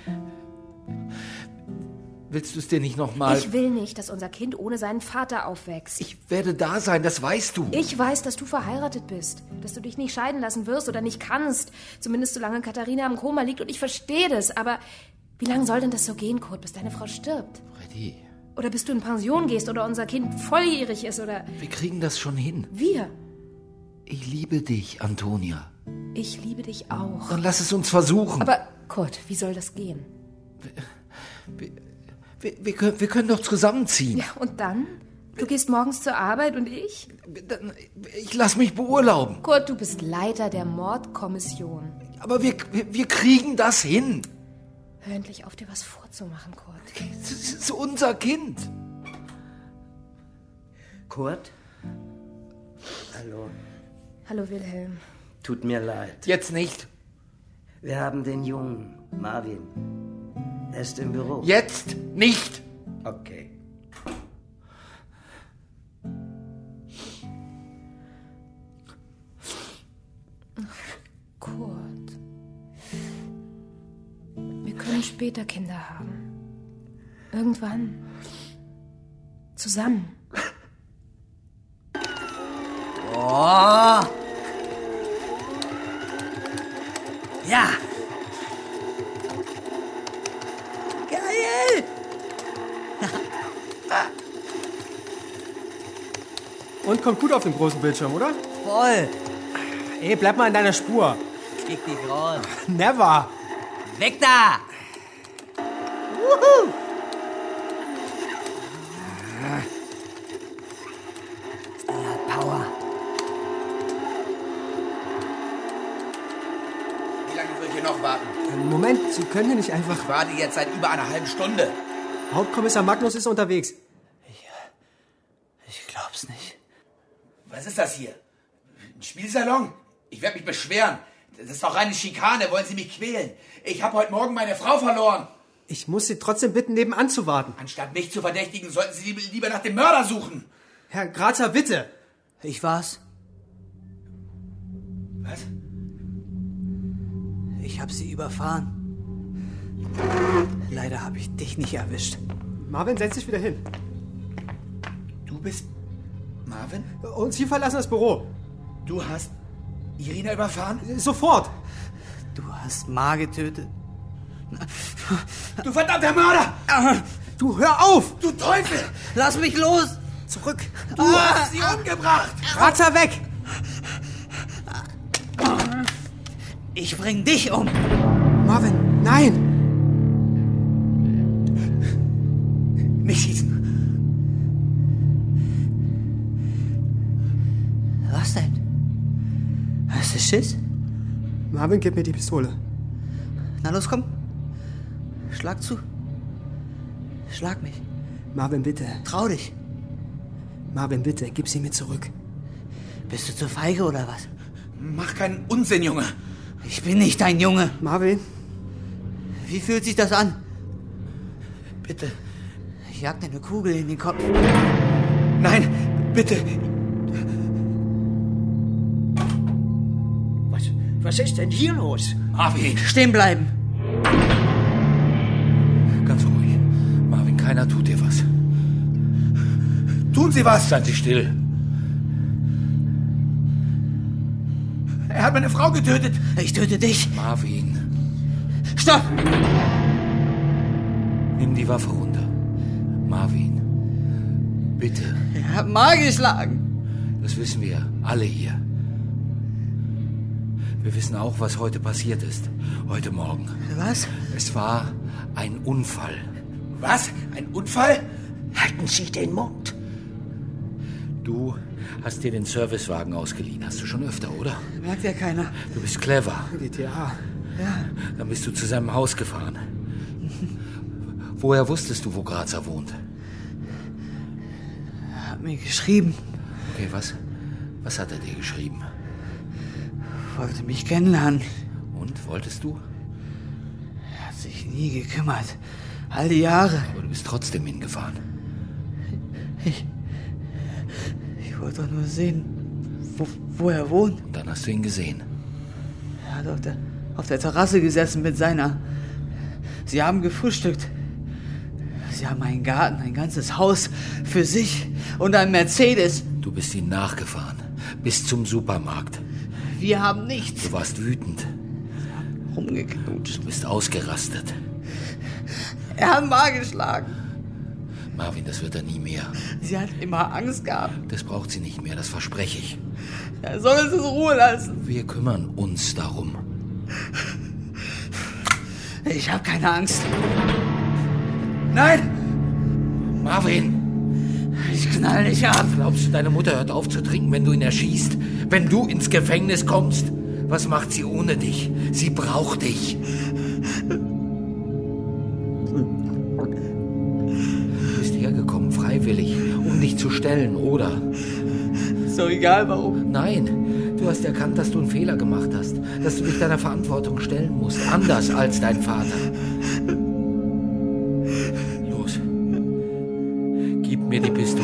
S3: Willst du es dir nicht nochmal...
S4: Ich will nicht, dass unser Kind ohne seinen Vater aufwächst.
S3: Ich werde da sein, das weißt du.
S4: Ich weiß, dass du verheiratet bist. Dass du dich nicht scheiden lassen wirst oder nicht kannst. Zumindest solange Katharina im Koma liegt und ich verstehe das. Aber wie lange soll denn das so gehen, Kurt, bis deine Frau stirbt?
S3: Freddy,
S4: Oder bis du in Pension gehst oder unser Kind volljährig ist oder...
S3: Wir kriegen das schon hin.
S4: Wir?
S3: Ich liebe dich, Antonia.
S4: Ich liebe dich auch.
S3: Dann lass es uns versuchen.
S4: Aber, Kurt, wie soll das gehen?
S3: Wir, wir, wir, können, wir können doch zusammenziehen.
S4: Ja, und dann? Du gehst morgens zur Arbeit und ich?
S3: Ich lass mich beurlauben.
S4: Kurt, du bist Leiter der Mordkommission.
S3: Aber wir, wir, wir kriegen das hin.
S4: Hör endlich auf, dir was vorzumachen, Kurt.
S3: Das ist unser Kind.
S7: Kurt? Hallo.
S4: Hallo, Wilhelm.
S7: Tut mir leid.
S3: Jetzt nicht.
S7: Wir haben den Jungen, Marvin. Er ist im Büro.
S3: Jetzt nicht.
S7: Okay.
S4: Kurt. Wir können später Kinder haben. Irgendwann. Zusammen.
S11: Oh! Ja! Geil!
S5: Und kommt gut auf den großen Bildschirm, oder?
S11: Voll!
S5: Ey, bleib mal in deiner Spur.
S11: Krieg dich raus.
S5: Never!
S11: Weg da! Wuhu! Ja, Power.
S9: Wie lange soll ich hier noch warten?
S5: Moment, Sie können hier nicht einfach...
S9: Ich warte jetzt seit über einer halben Stunde.
S5: Hauptkommissar Magnus ist unterwegs.
S11: Ich, ich glaub's nicht.
S9: Was ist das hier? Ein Spielsalon? Ich werde mich beschweren. Das ist doch reine Schikane. Wollen Sie mich quälen? Ich habe heute Morgen meine Frau verloren.
S5: Ich muss Sie trotzdem bitten, nebenan zu warten.
S9: Anstatt mich zu verdächtigen, sollten Sie lieber nach dem Mörder suchen.
S5: Herr Grazer, bitte.
S11: Ich war's.
S9: Was?
S11: Ich habe sie überfahren. Leider habe ich dich nicht erwischt.
S5: Marvin, setz dich wieder hin.
S9: Du bist Marvin?
S5: Und Sie verlassen das Büro.
S9: Du hast Irina überfahren?
S5: Sofort.
S11: Du hast Ma getötet.
S9: Du verdammter Mörder!
S5: Du, hör auf!
S9: Du Teufel!
S11: Lass mich los!
S5: Zurück!
S9: Du ah, hast sie umgebracht!
S5: Grazer, weg!
S11: Ich bring dich um!
S5: Marvin, nein!
S9: Nicht schießen!
S11: Was denn? Hast du Schiss?
S5: Marvin, gib mir die Pistole.
S11: Na los, komm. Schlag zu. Schlag mich.
S5: Marvin, bitte.
S11: Trau dich.
S5: Marvin, bitte, gib sie mir zurück.
S11: Bist du zu feige oder was?
S9: Mach keinen Unsinn, Junge.
S11: Ich bin nicht dein Junge.
S5: Marvin?
S11: Wie fühlt sich das an?
S9: Bitte.
S11: Ich jag dir eine Kugel in den Kopf.
S9: Nein, bitte.
S7: Was, was ist denn hier los?
S9: Marvin.
S11: Stehen bleiben.
S3: Ganz ruhig. Marvin, keiner tut dir was.
S9: Tun Sie was!
S3: Seien Sie still.
S9: Er hat meine Frau getötet.
S11: Ich töte dich.
S3: Marvin.
S11: Stopp!
S3: Nimm die Waffe runter. Marvin. Bitte.
S11: Er hat Ma geschlagen.
S3: Das wissen wir. Alle hier. Wir wissen auch, was heute passiert ist. Heute Morgen.
S11: Was?
S3: Es war ein Unfall.
S9: Was? Ein Unfall?
S7: Halten Sie den Mund.
S3: Du hast dir den Servicewagen ausgeliehen. Hast du schon öfter, oder?
S11: Merkt ja keiner.
S3: Du bist clever.
S5: G T A.
S11: Ja.
S3: Dann bist du zu seinem Haus gefahren. Woher wusstest du, wo Grazer wohnt?
S11: Er hat mir geschrieben.
S3: Okay, was? Was hat er dir geschrieben?
S11: Wollte mich kennenlernen.
S3: Und, wolltest du?
S11: Er hat sich nie gekümmert. All die Jahre.
S3: Aber du bist trotzdem hingefahren.
S11: Ich... Ich wollte doch nur sehen, wo, wo er wohnt.
S3: Und dann hast du ihn gesehen.
S11: Er hat auf der, auf der Terrasse gesessen mit seiner... Sie haben gefrühstückt. Sie haben einen Garten, ein ganzes Haus für sich und einen Mercedes.
S3: Du bist ihm nachgefahren. Bis zum Supermarkt.
S11: Wir haben nichts.
S3: Du warst wütend.
S11: Rumgeknutscht.
S3: Du bist ausgerastet.
S11: Er hat mal geschlagen.
S3: Marvin, das wird er nie mehr.
S11: Sie hat immer Angst gehabt.
S3: Das braucht sie nicht mehr, das verspreche ich.
S11: Er soll es in Ruhe lassen.
S3: Wir kümmern uns darum.
S11: Ich habe keine Angst. Nein!
S3: Marvin!
S11: Ich knall nicht ab.
S3: Glaubst du, deine Mutter hört auf zu trinken, wenn du ihn erschießt? Wenn du ins Gefängnis kommst? Was macht sie ohne dich? Sie braucht dich. Du bist hergekommen, freiwillig, um dich zu stellen, oder?
S11: Ist doch egal, warum.
S3: Nein, du hast erkannt, dass du einen Fehler gemacht hast. Dass du dich deiner Verantwortung stellen musst. Anders als dein Vater. Los. Gib mir die Pistole.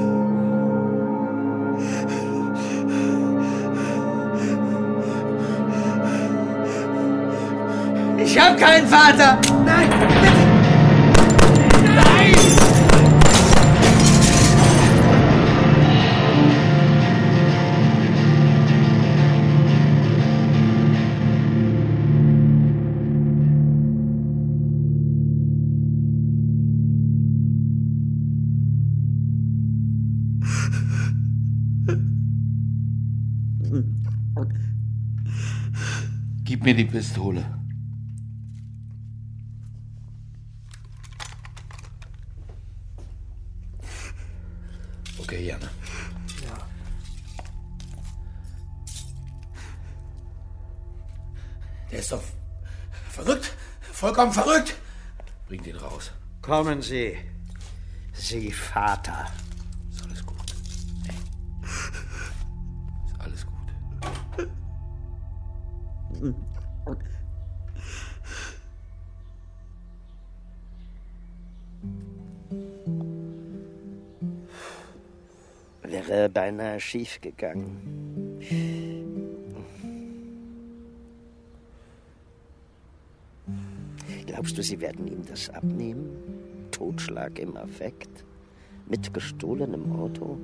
S11: Ich hab keinen Vater! Nein! Bitte! Nein!
S3: Gib mir die Pistole. Okay, Janne.
S5: Ja.
S9: Der ist doch verrückt. Vollkommen verrückt.
S3: Bringt ihn raus.
S7: Kommen Sie. Sie, Vater.
S3: Ist alles gut. Hey. Ist alles gut.
S7: Wäre beinahe schief gegangen. Glaubst du, Sie werden ihm das abnehmen? Totschlag im Affekt? Mit gestohlenem Auto?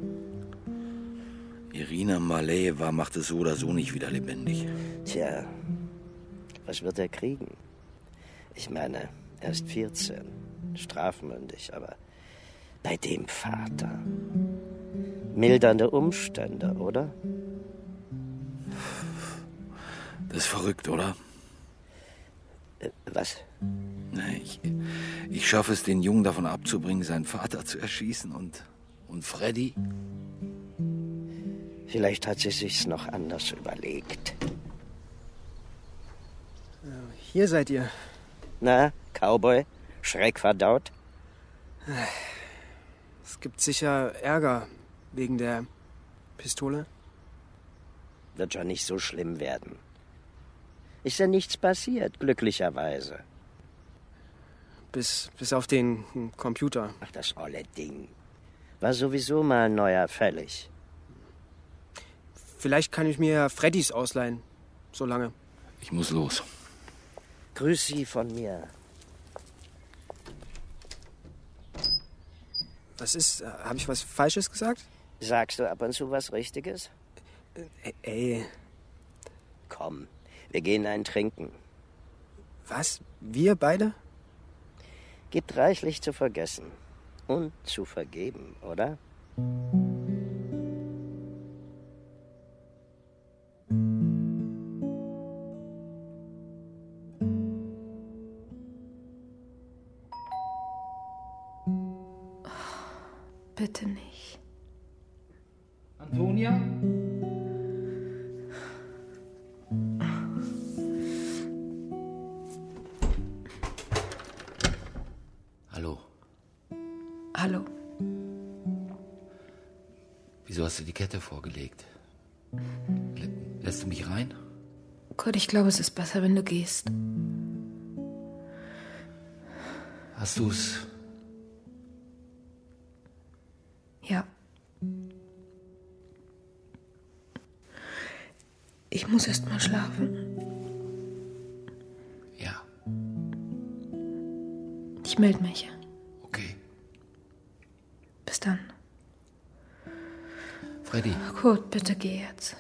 S3: Irina Malejeva macht es so oder so nicht wieder lebendig.
S7: Tja, was wird er kriegen? Ich meine, er ist vierzehn, strafmündig, aber bei dem Vater. Mildernde Umstände, oder?
S3: Das ist verrückt, oder?
S7: Äh, was?
S3: Ich, ich schaffe es, den Jungen davon abzubringen, seinen Vater zu erschießen. Und, und Freddy?
S7: Vielleicht hat sie sich's noch anders überlegt.
S5: Hier seid ihr.
S7: Na, Cowboy? Schreckverdaut?
S5: Es gibt sicher Ärger wegen der Pistole.
S7: Wird schon nicht so schlimm werden. Ist ja nichts passiert, glücklicherweise.
S5: Bis, bis auf den Computer.
S7: Ach, das olle Ding. War sowieso mal ein neuer fällig.
S5: Vielleicht kann ich mir Freddys ausleihen. So lange.
S3: Ich muss los.
S7: Grüß Sie von mir.
S5: Was ist? Habe ich was Falsches gesagt?
S7: Sagst du ab und zu was Richtiges?
S5: Ä ey.
S7: Komm, wir gehen ein Trinken.
S5: Was? Wir beide?
S7: Gibt reichlich zu vergessen. Und zu vergeben, oder?
S4: Bitte nicht.
S13: Antonia?
S3: Hallo.
S4: Hallo.
S3: Wieso hast du die Kette vorgelegt? Lä lässt du mich rein?
S4: Kurt, ich glaube, es ist besser, wenn du gehst.
S3: Hast du's?
S4: Ja. Ich muss erst mal schlafen.
S3: Ja.
S4: Ich melde mich.
S3: Okay.
S4: Bis dann.
S3: Freddy.
S4: Kurt, bitte geh jetzt.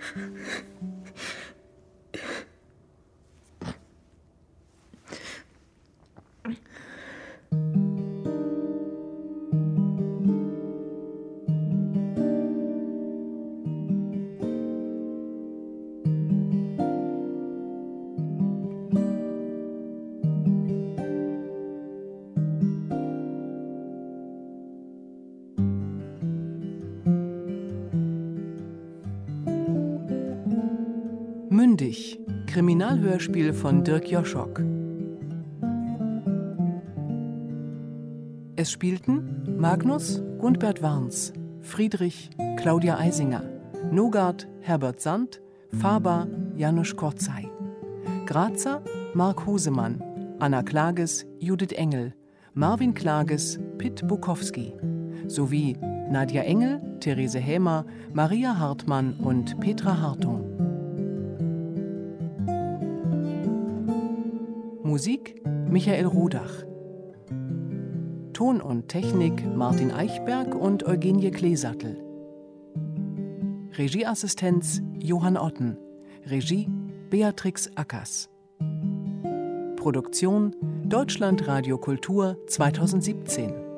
S6: Mündig, Kriminalhörspiel von Dirk Joschok. Es spielten Magnus Gundbert Warns, Friedrich Claudia Eisinger, Nogard Herbert Sand, Faber Janusz Korzei, Grazer Mark Hosemann, Anna Klages Judith Engel, Marvin Klages Pitt Bukowski sowie Nadja Engel, Therese Hämer, Maria Hartmann und Petra Hartung. Musik Michael Rodach. Ton und Technik Martin Eichberg und Eugenie Kleesattel. Regieassistenz Johann Otten. Regie Beatrix Ackers. Produktion Deutschlandradio Kultur zweitausendsiebzehn.